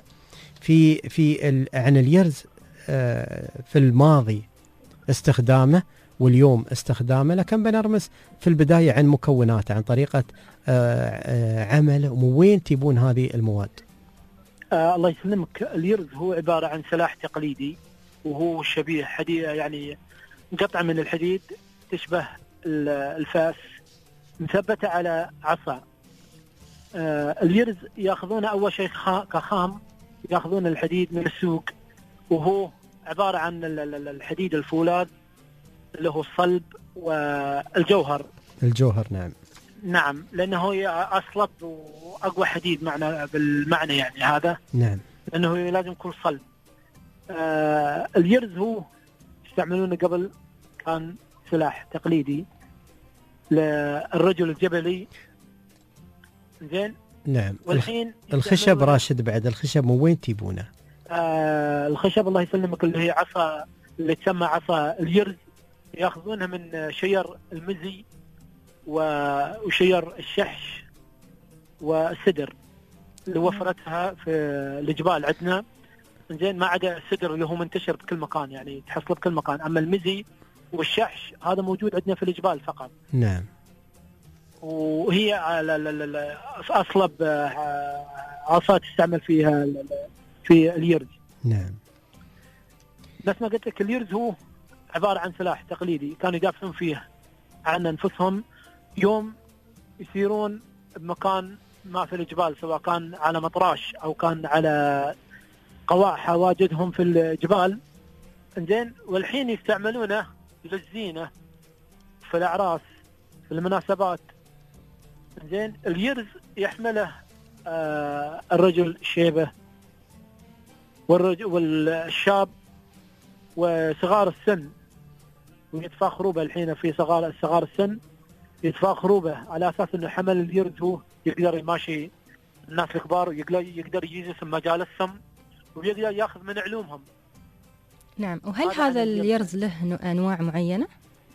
عن اليرز في الماضي استخدامه واليوم استخدامه، لكن بنرمس في البداية عن مكوناته، عن طريقة عمله ومن وين تجيبون هذه المواد. الله يسلمك. اليرز هو عبارة عن سلاح تقليدي، وهو شبيه حديد، يعني قطعة من الحديد تشبه الفاس مثبتة على عصا. اليرز ياخذونه أول شيء كخام، ياخذون الحديد من السوق، وهو عبارة عن الحديد الفولاذ اللي هو الصلب والجوهر. الجوهر نعم، لأنه أصلب وأقوى حديد بالمعنى يعني هذا. نعم. لأنه لازم يكون صلب. اليرز هو يستعملونه قبل، كان سلاح تقليدي للرجل الجبلي. زين. نعم. والحين الخشب راشد، بعد الخشب من وين تجيبونه؟ الخشب الله يسلمك اللي هي عصا، اللي تسمى عصا اليرز، ياخذونها من شجر المزي وشجر الشحش والسدر اللي وفرتها في الجبال عندنا. زين، ما عدا السدر اللي هو منتشر بكل مكان، يعني تحصله بكل مكان، اما المزي والشحش هذا موجود عندنا في الجبال فقط. نعم. وهي اصلب عصا تستعمل فيها في اليرز. نعم. بس ما قلت لك، اليرز هو عبارة عن سلاح تقليدي كانوا يدافعون فيه عن أنفسهم يوم يسيرون بمكان ما في الجبال، سواء كان على مطراش أو كان على قواع حواجدهم في الجبال. إنزين، والحين يستعملونه للزينة في الأعراس في المناسبات. إنزين، اليرز يحمله الرجل شيبة والشاب وصغار السن، ويتفاخروا به الحين في صغار السن يتفاخروا به على اساس انه حمل اليرز هو يقدر يماشي الناس الكبار، ويقدر يجلس في مجالسهم ويقدر ياخذ من علومهم. نعم. وهل هذا اليرز له انواع معينه؟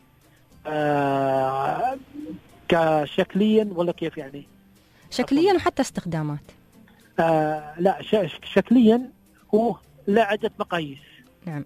كشكليا ولا كيف يعني؟ شكليا وحتى استخدامات. لا، شكليا هو له عده مقاييس. نعم.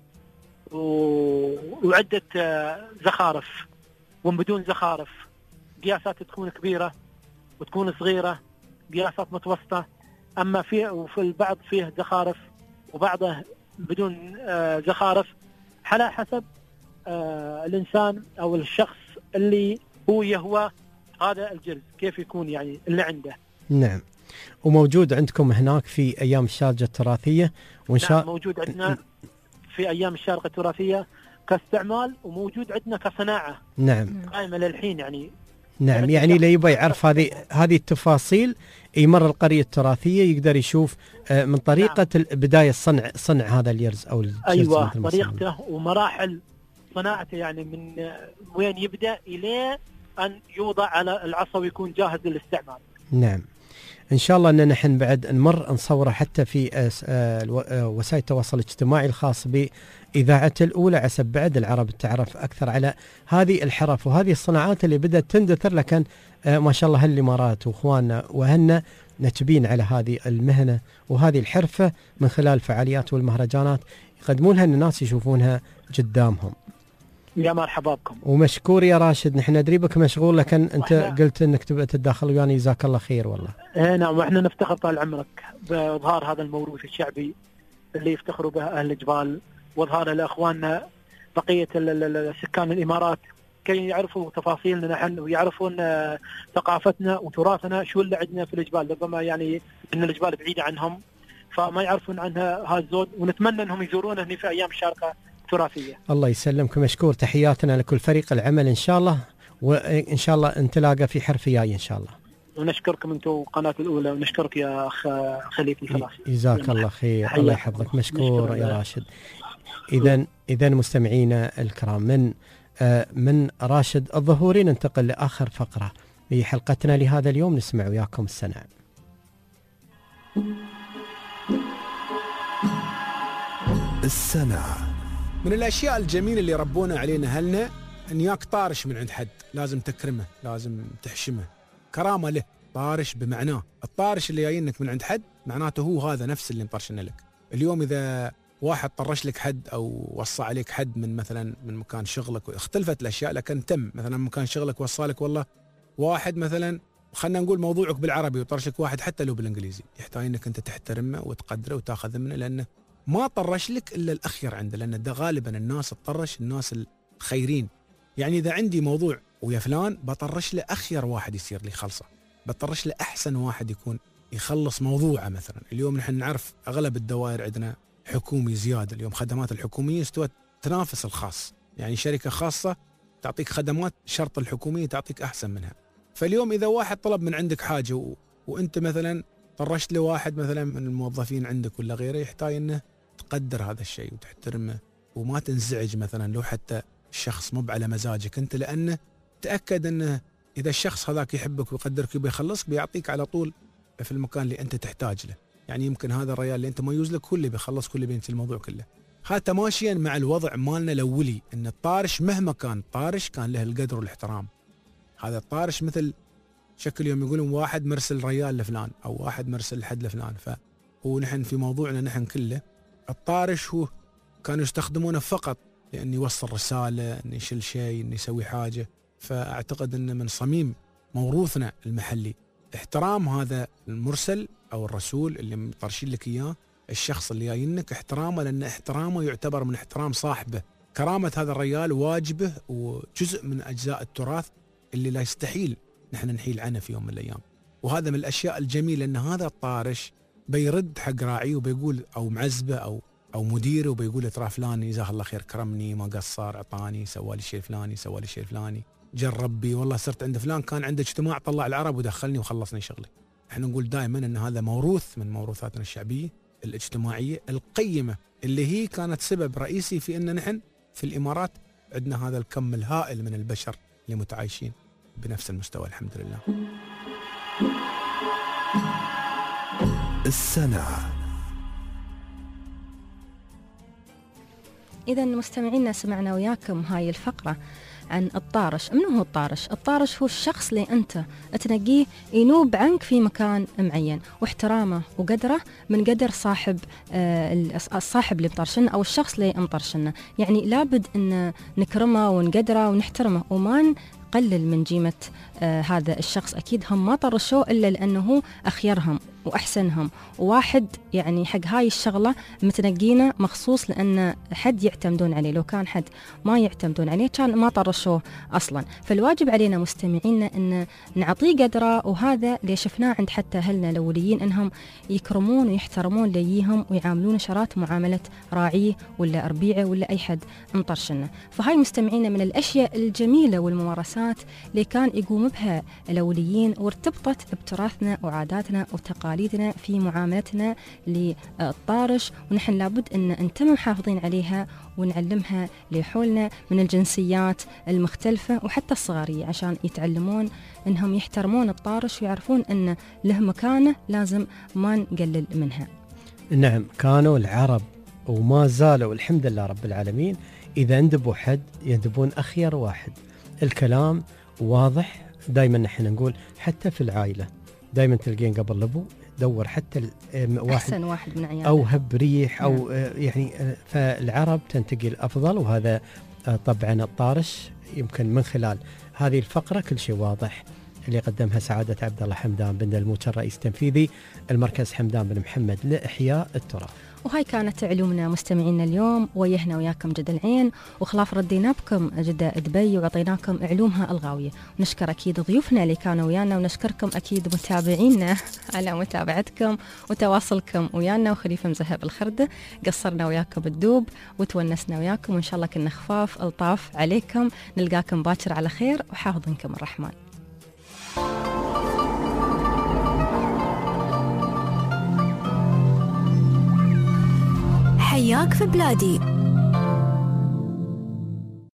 وعدة زخارف وبدون زخارف، قياسات تكون كبيرة وتكون صغيرة، قياسات متوسطة. أما في البعض فيه زخارف وبعضه بدون زخارف، على حسب الإنسان أو الشخص اللي هو يهوى هذا الجلد كيف يكون يعني اللي عنده. نعم. وموجود عندكم هناك في أيام الشارقة التراثية وإن شاء نعم، موجود عندنا في أيام الشارقة التراثية كاستعمال، وموجود عندنا كصناعة. نعم. قائمة للحين يعني. نعم، يعني اللي يبغى يعرف هذه التفاصيل يمر القرية التراثية يقدر يشوف من طريقة. نعم. بداية صنع هذا اليرز أو أيوة، طريقته ومراحل صناعته يعني من وين يبدأ إلى أن يوضع على العصا ويكون جاهز للاستعمال. نعم إن شاء الله أن نحن بعد نمر نصوره حتى في وسائل التواصل الاجتماعي الخاص بإذاعة الأولى، عسى بعد العرب تعرف أكثر على هذه الحرف وهذه الصناعات اللي بدأت تندثر، لكن ما شاء الله هالإمارات وإخواننا وهنا نتبين على هذه المهنة وهذه الحرفة من خلال الفعاليات والمهرجانات يقدمونها الناس يشوفونها قدامهم. يا مرحبا بكم ومشكور يا راشد، نحن ندري بك مشغول، لكن أنت قلت أنك تبقى تتداخل ويانا، جزاك الله خير والله. نعم، وإحنا نفتخر طال عمرك بإظهار هذا الموروث الشعبي اللي يفتخروا به أهل الجبال، وإظهاره لأخواننا بقية سكان الإمارات كي يعرفوا تفاصيلنا نحن ويعرفون ثقافتنا وتراثنا، شو اللي عندنا في الجبال. ربما يعني إن الجبال بعيدة عنهم فما يعرفون عنها هذا الزود، ونتمنى أنهم يزورونا هنا في أيام الشارقة التراثية. الله يسلمك، مشكور، تحياتنا لكل فريق العمل إن شاء الله، وإن شاء الله نتلاقى في حرف جاي إن شاء الله. ونشكركم أنتم قناة الأولى، ونشكرك يا أخ خليفة الفلاسي. جزاك الله خير، الله يحفظك، مشكور يا راشد. إذا مستمعينا الكرام، من راشد الظهوري ننتقل لآخر فقرة في حلقتنا لهذا اليوم، نسمع وياكم السنة. السنة من الأشياء الجميلة اللي ربونا علينا أهلنا أن ياك طارش من عند حد لازم تكرمه، لازم تحشمه، كرامة له. طارش بمعناه الطارش اللي جايينك من عند حد معناته هو هذا نفس اللي مطرشنا لك. اليوم إذا واحد طرش لك حد أو وصى عليك حد من مثلا من مكان شغلك، واختلفت الأشياء لكن تم مثلا مكان شغلك وصالك والله واحد مثلا، خلنا نقول موضوعك بالعربي وطرشك واحد حتى لو بالإنجليزي، يحتاج إنك أنت تحترمه وتقدره وتاخذ منه، لأنه ما طرش لك إلا الأخير عنده، لأن ده غالبا الناس تطرش الناس الخيرين. يعني إذا عندي موضوع ويا فلان بطرش له أخير واحد يصير لي خلصة، بطرش له أحسن واحد يكون يخلص موضوعه. مثلا اليوم نحن نعرف أغلب الدوائر عندنا حكومي زيادة، اليوم خدمات الحكومية استوت تنافس الخاص، يعني شركة خاصة تعطيك خدمات شرط الحكومية تعطيك أحسن منها. فاليوم إذا واحد طلب من عندك حاجة وأنت مثلا طرشت له واحد مثلا من الموظفين عندك ولا غيره، يحتاج أنه تقدر هذا الشيء وتحترمه وما تنزعج مثلا لو حتى الشخص مو على مزاجك أنت، لأنه تأكد أنه إذا الشخص هذاك يحبك ويقدرك وبيخلصك بيعطيك على طول في المكان اللي أنت تحتاج له. يعني يمكن هذا الرجال اللي أنت ما يوزلك هو اللي بيخلص، كل اللي بينسي الموضوع كله. هذا تماشيا مع الوضع مالنا الأولي، أن الطارش مهما كان طارش كان له القدر والاحترام. هذا الطارش مثل شكل يوم يقولون واحد مرسل ريال لفلان أو واحد مرسل حد لفلان، فهو نحن في موضوعنا نحن كله الطارش هو كانوا يستخدمونه فقط لأن يوصل رسالة، أن يشيل شيء، أن يسوي حاجة. فأعتقد أن من صميم موروثنا المحلي احترام هذا المرسل أو الرسول اللي مطرشين لك إياه، الشخص اللي جايينك احترامه، لأن احترامه يعتبر من احترام صاحبه. كرامة هذا الرجال واجبه وجزء من أجزاء التراث اللي لا يستحيل نحن نحيل عنه في يوم من الأيام. وهذا من الأشياء الجميلة أن هذا الطارش بيرد حق راعيه وبيقول أو معزبه أو مديره وبيقول ترى فلان جزاه الله خير كرمني، ما قصر، أعطاني، سوى لي شيء فلاني، سوى لي شيء فلاني، جرب بي، والله صرت عند فلان كان عنده اجتماع طلع العرب ودخلني وخلصني شغلي. احنا نقول دائما أن هذا موروث من موروثاتنا الشعبية الاجتماعية القيمة، اللي هي كانت سبب رئيسي في أن نحن في الإمارات عندنا هذا الكم الهائل من البشر اللي متعايشين بنفس المستوى الحمد لله. السنة. إذا مستمعينا سمعنا وياكم هاي الفقرة عن الطارش. منو هو الطارش؟ الطارش هو الشخص اللي أنت تنقيه ينوب عنك في مكان معين، واحترامه وقدره من قدر الصاحب اللي مطرشنا أو الشخص اللي مطرشنا. يعني لابد أن نكرمه ونقدره ونحترمه وما نقلل من قيمة هذا الشخص. أكيد هم ما طرشوه إلا لأنه أخيرهم وأحسنهم، وواحد يعني حق هاي الشغلة متنقينا مخصوص لأن حد يعتمدون عليه. لو كان حد ما يعتمدون عليه كان ما طرشوه أصلا. فالواجب علينا مستمعينا أن نعطيه قدره، وهذا اللي شفناه عند حتى أهلنا الأوليين أنهم يكرمون ويحترمون ليهم ويعاملون شرات معاملة راعيه ولا أربيعه ولا أي حد مطرشنا. فهاي مستمعينا من الأشياء الجميلة والممارسات الحياة اللي كان يقوم بها الأوليين، وارتبطت بتراثنا وعاداتنا وتقاليدنا في معاملتنا للطارش، ونحن لابد أن نتم محافظين عليها ونعلمها لحولنا من الجنسيات المختلفة وحتى الصغارية، عشان يتعلمون أنهم يحترمون الطارش ويعرفون أن له مكانه لازم ما نقلل منها. نعم، كانوا العرب وما زالوا الحمد لله رب العالمين إذا اندبوا حد يندبون أخير واحد. الكلام واضح، دايما نحن نقول حتى في العائلة دايما تلقين قبل الأبو دور حتى أحسن واحد من عياله أو هب ريح أو يعني، فالعرب تنتقي أفضل. وهذا طبعا الطارش يمكن من خلال هذه الفقرة كل شيء واضح اللي قدمها سعادة عبد الله حمدان بن الموتى الرئيس التنفيذي المركز حمدان بن محمد لإحياء التراث. وهاي كانت علومنا مستمعينا اليوم، ويهنا وياكم جدة العين، وخلاف ردينا بكم جدة دبي وعطيناكم علومها الغاوية. ونشكر أكيد ضيوفنا اللي كانوا ويانا، ونشكركم أكيد متابعينا على متابعتكم وتواصلكم ويانا. وخليفة مذهب الخردة قصرنا وياكم بالدوب وتونسنا وياكم، وإن شاء الله كنا خفاف ألطاف عليكم. نلقاكم باكر على خير وحافظنكم الرحمن. حياك في بلادي